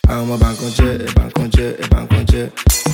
I'm a bank on jet, a bank on jet, a bank on jet.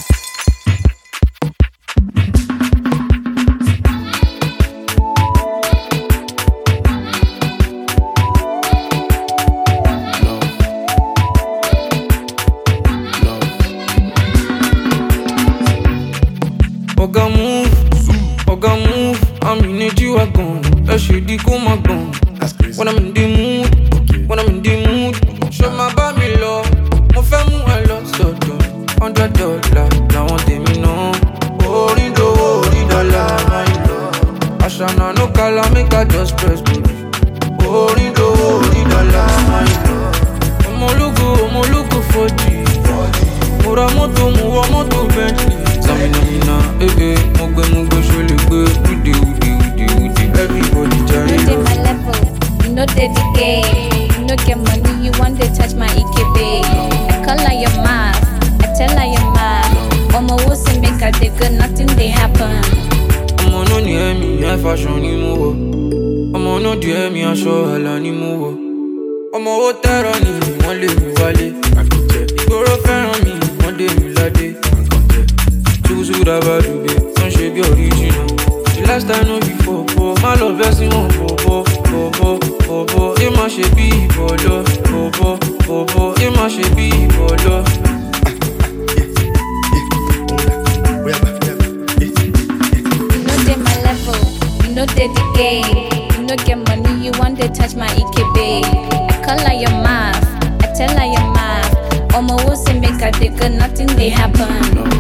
Oga move, I'm in a G-Wagon. That shit di go my gun. When I'm in the mood, when I'm in the mood, show my body love. Mo fẹ́ mú ẹ lọ sọ́dọ̀ $100, làwọn tèmi náà. Orí dowó, orí dọ́là, my love. Àṣànà no kala, make I just press baby. Orí dowó, orí dọ́là, my love. Ọmọ ológo 4G. Mo ra mọ́tò, mo wọ mọ́tò Bentley. Samina, mo gbé ṣọlẹ̀ gbé. Ude, everybody jare. You know they my level, you know they the game. You know get money, you want to touch my EKB. I call on your math, I tell on your math. Omo wo say make I dey good, nothing dey happen. Ọmọ náà ní ẹ̀mí, ẹ̀ fashion ni mo wọ̀. Ọmọ náà di ẹ̀mí, aṣọ àlà ni mo wọ̀. Ọmọ owó tẹ́rọ ni wọ́n lé mi wálé. Ìgboro fẹ́ràn mi, wọ́n dé mi ládé. Tuzu dabadube, don't shake your original. The last time no before, my love blessing on bobo. It ma she be bolo, bobo. It ma she be bolo. You know they my level, you know they the game. You know get money, you want to touch my EKB. I call on your math, I tell on your math. Omo wo say make I dey good, nothing dey happen.